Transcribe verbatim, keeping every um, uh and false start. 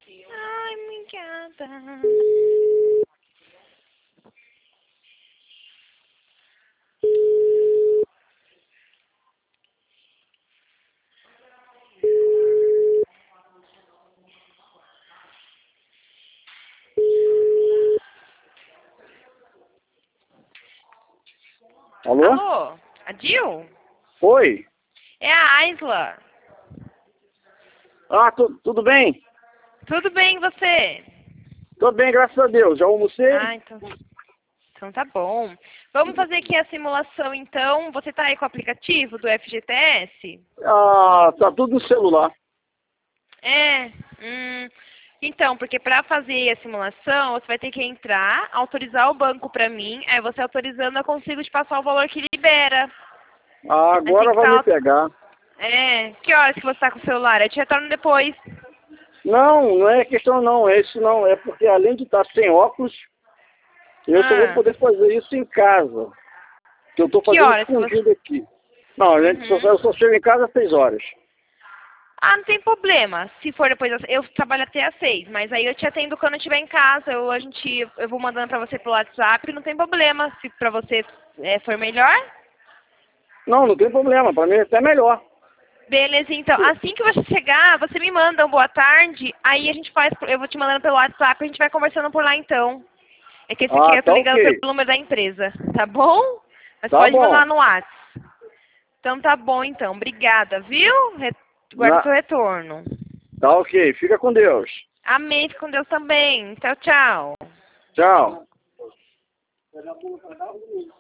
Ai, obrigada. Alô? Alô? A Dil? Oi? É a Aisla. Ah, tu, tudo bem? Tudo bem, e você? Tô bem, graças a Deus. Já almocei? Ah, então, então tá bom. Vamos fazer aqui a simulação, então. Você tá aí com o aplicativo do F G T S? Ah, tá tudo no celular. É. Hum, então, porque para fazer a simulação, você vai ter que entrar, autorizar o banco para mim, aí você autorizando, eu consigo te passar o valor que libera. Ah, Aí tem agora que vai me estar... pegar. É, que horas que você tá com o celular? Eu te retorno depois. Não, não é questão não, é isso não. É porque além de estar sem óculos, eu só vou Ah, poder fazer isso em casa. Que eu tô que fazendo horas que você... escondido aqui. Não, a gente só, Uhum. eu só chego em casa às seis horas. Ah, não tem problema. Se for depois, das- eu trabalho até às seis, mas aí eu te atendo quando eu estiver em casa. Eu, a gente, eu vou mandando pra você pelo WhatsApp, não tem problema. Se pra você é, for melhor. Não, não tem problema, pra mim é até melhor. Beleza, então. Assim que você chegar, você me manda um boa tarde, aí a gente faz, eu vou te mandando pelo WhatsApp, a gente vai conversando por lá então. É que esse aqui Ah, eu tô tá ligando pelo ok. número da empresa, tá bom? Mas Tá pode me mandar bom. no WhatsApp. Então tá bom então. Obrigada, viu? Re- Guarda Na, seu retorno. tá ok, fica com Deus. Amém, fique com Deus também. Tchau, tchau. Tchau.